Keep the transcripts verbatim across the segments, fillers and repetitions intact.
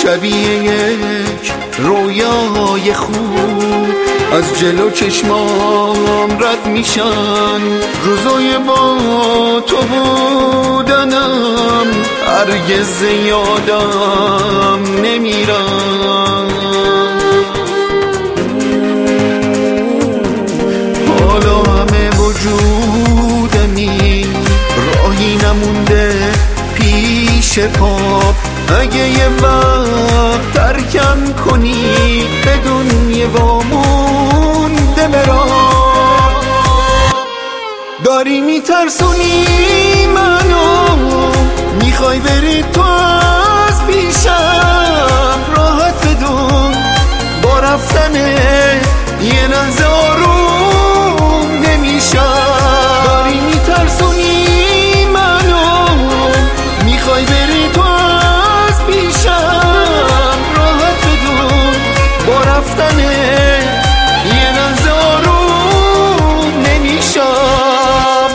شبیه یک رویای خوب از جلو چشمام رد میشن. روزای با تو بودنم هرگز یادم نمیرن. حالا همه وجودمی راهی نمونده پیش پا. اگه یه وقت ترکم کنی بدون یه وامونده برام. داری میترسونی منو، میخوای بری تو از پیشم. راحت بدون با رفتن یه لحظه آروم نمیشم. داری میترسونی منو، میخوای بری تو از پیشم. راحت بدون با رفتن یه لحظه آروم نمیشم.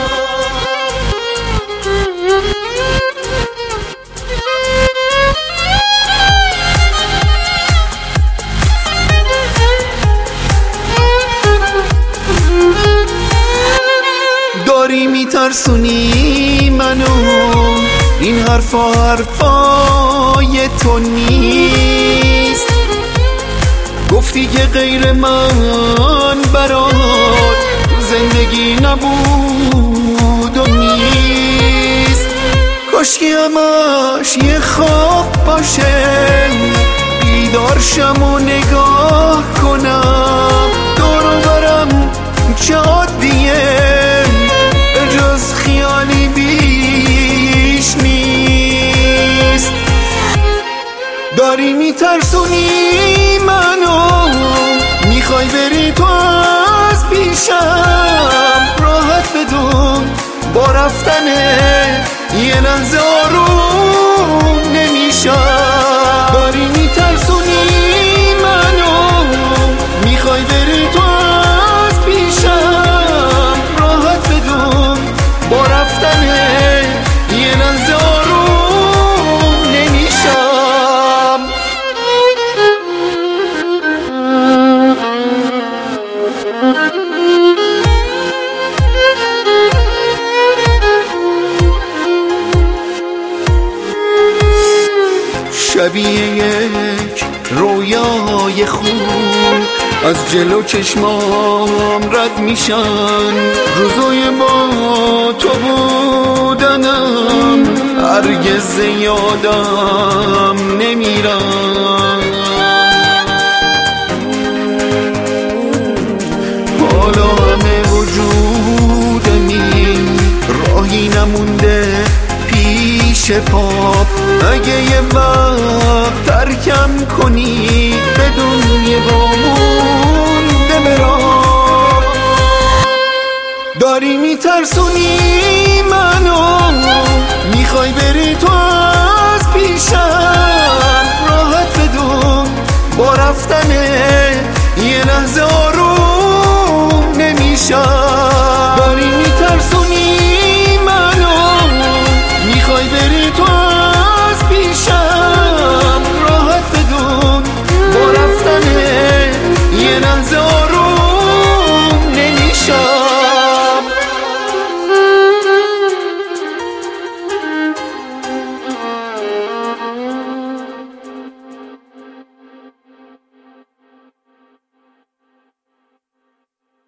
داری میترسونی منو، این حرفا حرفای تو نیست. گفتی که غیر من برات زندگی نبود و نیست. کاشکی همش یه خواب باشه، بیدار شم و نگاه کنم. دور و برم چه عادیه، به جز خیالی بیش نیست. داری میترسونی منو، میخوای بری تو از پیشم. راحت بدون با رفتن یه لحظه آروم نمیشم. داری میترسونی منو، میخوای بری تو از پیشم. راحت بدون با رفتن یه لحظه آروم نمیشم. شبیه یک رویای خوب از جلو چشمام رد میشن. روزای با تو بودنم هرگز یادم نمیرن. حالا همه وجودمی راهی نمونده پیش پا. اگه یه وقت ترکم کنی بدون یه وامونده برام. داری میترسونی منو، میخوای بری تو